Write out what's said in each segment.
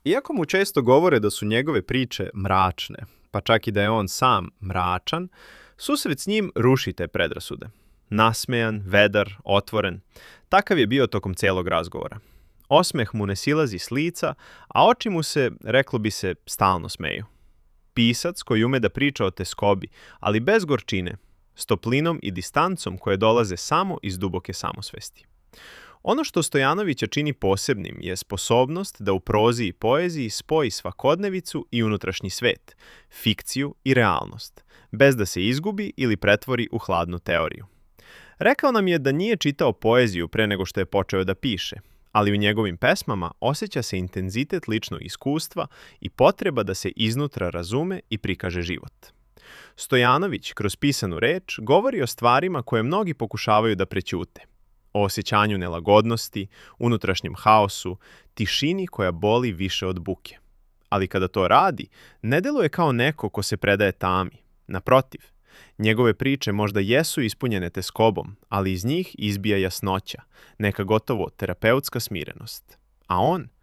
Iako mu često govore da su njegove priče mračne, pa čak i da je on sam mračan, susret s njim ruši te predrasude. Nasmejan, vedar, otvoren, takav je bio tokom celog razgovora. Osmeh mu ne silazi s lica, a oči mu se, reklo bi se, stalno smeju. Pisac koji ume da priča o teskobi, ali bez gorčine, s toplinom i distancom koje dolaze samo iz duboke samosvesti. Ono što Stojanovića čini posebnim je sposobnost da u prozi i poeziji spoji svakodnevicu i unutrašnji svet, fikciju i realnost, bez da se izgubi ili pretvori u hladnu teoriju. Rekao nam je da nije čitao poeziju pre nego što je počeo da piše, ali u njegovim pesmama osjeća se intenzitet ličnog iskustva i potreba da se iznutra razume i prikaže život. Stojanović kroz pisanu reč govori o stvarima koje mnogi pokušavaju da prećute, o osjećanju nelagodnosti, unutrašnjem haosu, tišini koja boli više od buke. Ali kada to radi, ne deluje kao neko ko se predaje tami. Naprotiv, njegove priče možda jesu ispunjene teskobom, ali iz njih izbija jasnoća, neka gotovo terapeutska smirenost. A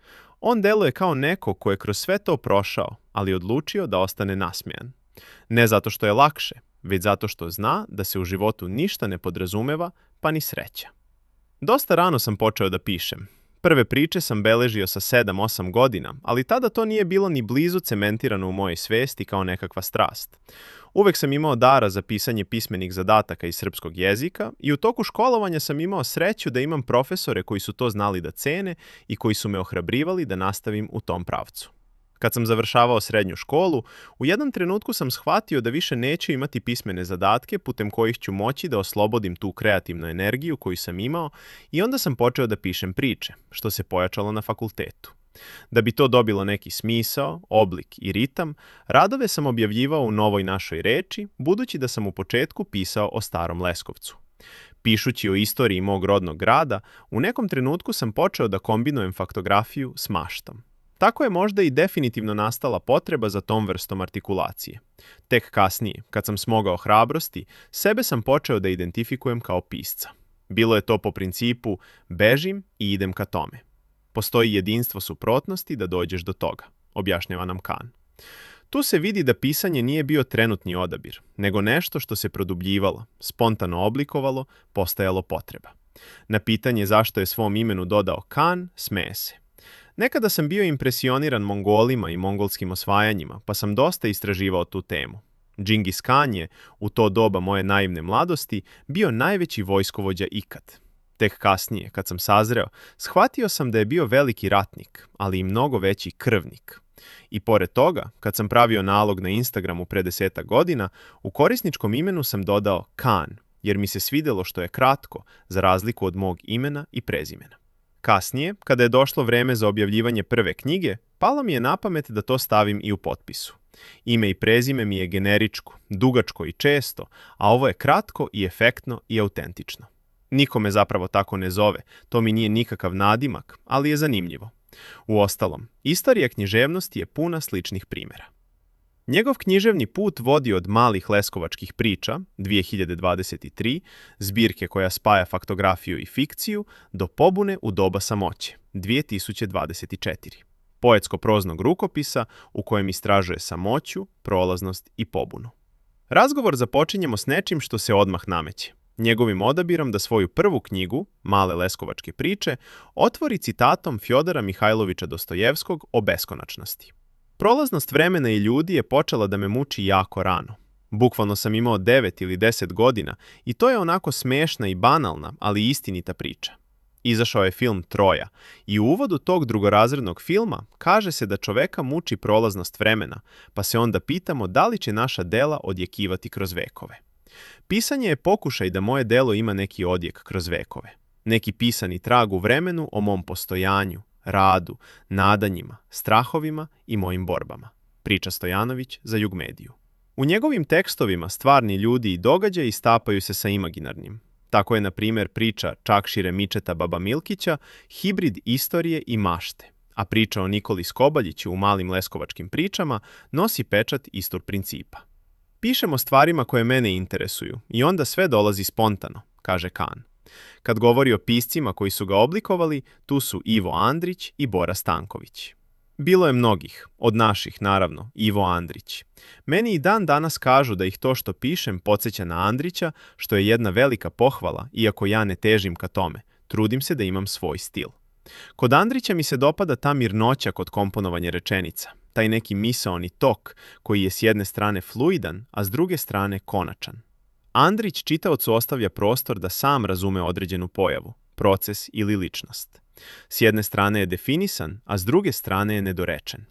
on deluje kao neko ko je kroz sve to prošao, ali odlučio da ostane nasmejan. Ne zato što je lakše, već zato što zna da se u životu ništa ne podrazumeva, pa ni sreća. Dosta rano sam počeo da pišem. Prve priče sam beležio sa 7-8 godina, ali tada to nije bilo ni blizu cementirano u mojoj svesti kao nekakva strast. Uvek sam imao dara za pisanje pismenih zadataka iz srpskog jezika i u toku školovanja sam imao sreću da imam profesore koji su to znali da cene i koji su me ohrabrivali da nastavim u tom pravcu. Kad sam završavao srednju školu, u jednom trenutku sam shvatio da više neću imati pismene zadatke putem kojih ću moći da oslobodim tu kreativnu energiju koju sam imao i onda sam počeo da pišem priče, što se pojačalo na fakultetu. Da bi to dobilo neki smisao, oblik i ritam, radove sam objavljivao u Novoj našoj reči, budući da sam u početku pisao o Starom Leskovcu. Pišući o istoriji mog rodnog grada, u nekom trenutku sam počeo da kombinujem faktografiju s maštom. Tako je možda i definitivno nastala potreba za tom vrstom artikulacije. Tek kasnije, kad sam smogao hrabrosti, sebe sam počeo da identifikujem kao pisca. Bilo je to po principu bežim i idem ka tome. Postoji jedinstvo suprotnosti da dođeš do toga, objašnjava nam Kahn. Tu se vidi da pisanje nije bio trenutni odabir, nego nešto što se produbljivalo, spontano oblikovalo, postajalo potreba. Na pitanje zašto je svom imenu dodao Kahn, smeje se. Nekada sam bio impresioniran Mongolima i mongolskim osvajanjima, pa sam dosta istraživao tu temu. Džingis Khan je, u to doba moje naivne mladosti, bio najveći vojskovođa ikad. Tek kasnije, kad sam sazreo, shvatio sam da je bio veliki ratnik, ali i mnogo veći krvnik. I pored toga, kad sam pravio nalog na Instagramu pre 10 godina, u korisničkom imenu sam dodao Khan, jer mi se svidelo što je kratko, za razliku od mog imena i prezimena. Kasnije, kada je došlo vreme za objavljivanje prve knjige, palo mi je na pamet da to stavim i u potpisu. Ime i prezime mi je generičko, dugačko i često, a ovo je kratko i efektno i autentično. Niko me zapravo tako ne zove, to mi nije nikakav nadimak, ali je zanimljivo. Uostalom, istorija književnosti je puna sličnih primjera. Njegov književni put vodi od malih leskovačkih priča, 2023, zbirke koja spaja faktografiju i fikciju, do pobune u doba samoće, 2024. Poetsko-proznog rukopisa u kojem istražuje samoću, prolaznost i pobunu. Razgovor započinjemo s nečim što se odmah nameće. Njegovim odabirom da svoju prvu knjigu, Male leskovačke priče, otvori citatom Fjodora Mihajlovića Dostojevskog o beskonačnosti. Prolaznost vremena i ljudi je počela da me muči jako rano. Bukvalno sam imao 9 ili 10 godina i to je onako smešna i banalna, ali istinita priča. Izašao je film Troja i u uvodu tog drugorazrednog filma kaže se da čoveka muči prolaznost vremena, pa se onda pitamo da li će naša dela odjekivati kroz vekove. Pisanje je pokušaj da moje delo ima neki odjek kroz vekove. Neki pisani trag u vremenu o mom postojanju, radu, nadanjima, strahovima i mojim borbama, priča Stojanović za Jugmediju. U njegovim tekstovima stvarni ljudi i događaji stapaju se sa imaginarnim. Tako je, na primjer, priča Čakšire Mičeta Baba Milkića hibrid istorije i mašte, a priča o Nikoli Skobaljiću u Malim leskovačkim pričama nosi pečat istog principa. Pišem o stvarima koje mene interesuju i onda sve dolazi spontano, kaže Kahn. Kad govori o piscima koji su ga oblikovali, tu su Ivo Andrić i Bora Stanković. Bilo je mnogih, od naših, naravno, Ivo Andrić. Meni i dan danas kažu da ih to što pišem podsjeća na Andrića, što je jedna velika pohvala, iako ja ne težim ka tome. Trudim se da imam svoj stil. Kod Andrića mi se dopada ta mirnoća kod komponovanja rečenica, taj neki misaoni tok koji je s jedne strane fluidan, a s druge strane konačan. Andrić čitaocu ostavlja prostor da sam razume određenu pojavu, proces ili ličnost. S jedne strane je definisan, a s druge strane je nedorečen.